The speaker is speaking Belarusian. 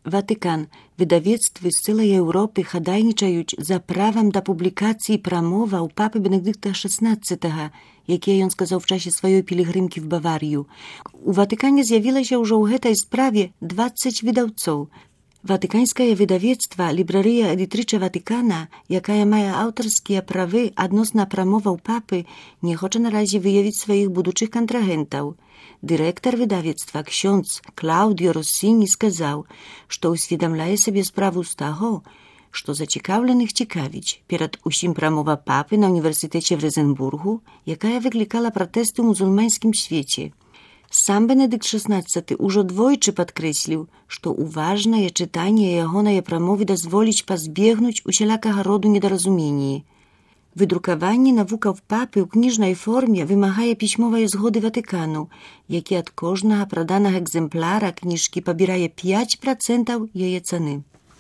Ватыкан. Видавецтвы з цэлай Еўропы хадайнічаюць за правам да публікацыі прамоваў папы Бенедыкта XVI, якія ён сказаў в часе сваёй пілігрымкі в Баварію. У Ватыкане з'явілася ўжо ў гэтай справе 20 выдаўцоў. Ватыканскае выдавецтва «Лібрарыя Эдытрыча Ватыкана», якая мае аўтарскія правы адносна прамоваў папы, не хоча наразі выявіць сваіх будучых кантрагентаў. Дырэктар выдавецтва ksiądz Клаўдіо Россіні сказаў, што ўсведамляе сабе справу з таго, што зацікаўленых цікавіць перад усім прамова папы на універсітэце в Резенбургу, якая выклікала пратэсты ў мусульманскім свеце. Сам Бенедыкт XVI ўжо двойчы падкрэсліў, што уважнае чытанне ягонае прамовы дазволіць пазбегнуць усялякага роду недаразуменні. Выдрукаванне навукаў папы ў кніжнай форме вымагае пісьмовай згоды Ватыкану, які ад кожнага праданага экземпляра кніжкі пабірае 5% яе цаны.